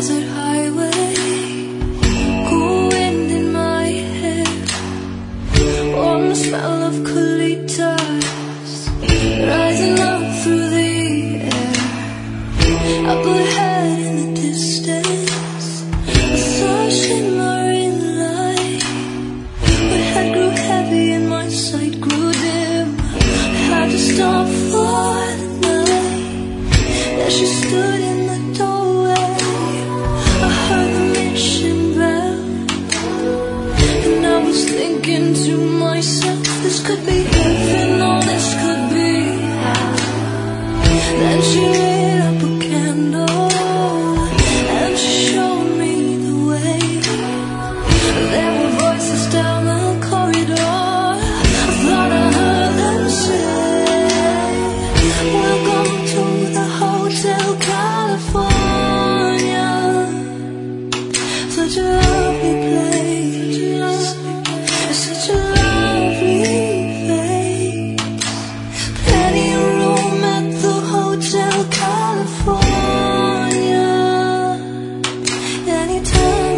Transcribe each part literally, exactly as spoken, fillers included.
desert highway, cool wind in my hair, warm smell of colitas rising up through the air. Up ahead in the distance, I saw a shimmering light. My head grew heavy and my sight grew dim. I had to stop for the night. There she stood in the doorway. I heard the mission bell, and I was thinking to myself, this could be heaven or this could be hell. Then she lit up a candle and she showed me the way. There were voices down the corridor. I thought I heard them say, welcome to the Hotel California. Such a lovely place, such a lovely place. Plenty of room at the Hotel California. Anytime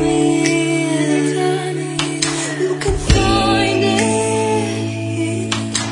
you can find it.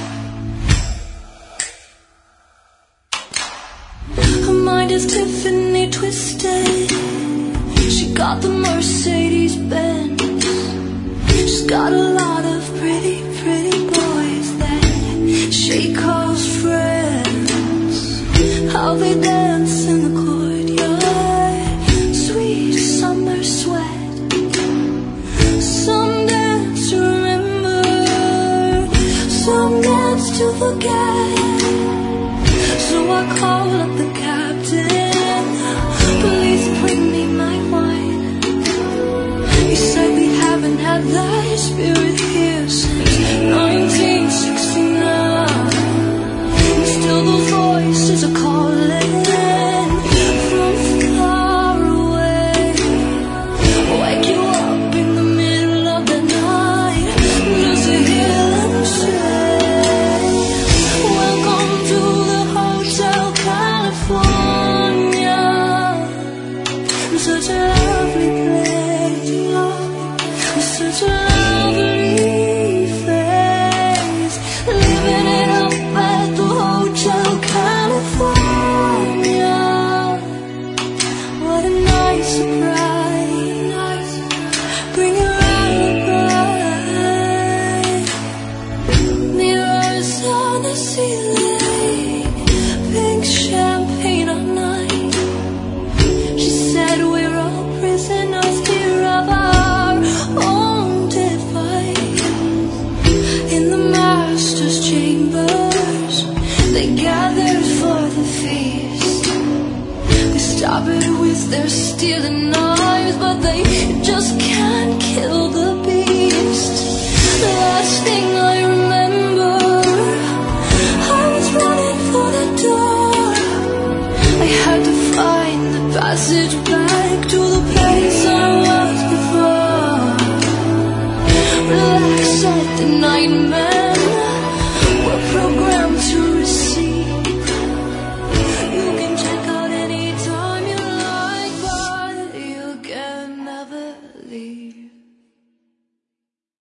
Her mind is Tiffany twisted. She got the Mercedes Benz. She's got a lot of pretty, pretty boys that she calls friends. How they dance in the courtyard, sweet summer sweat. Some dance to remember, some dance to forget. So I call up the captain, please bring me my wine. He said we haven't had that spirit here since nineteen sixty-nine. And still those voices are calling from far away. Wake you up in the middle of the night just to hear them say, welcome to the Hotel California. Such a lovely place, such a lovely face. Living it up at the Hotel California. What a nice surprise, bring your alibi. Mirrors on the ceiling, pink champagne all night. She said we're all prisoners here of our own device. In the master's chambers, they gathered for the feast. They started with their stealing knives, but they just can't kill the beast. The last thing I remember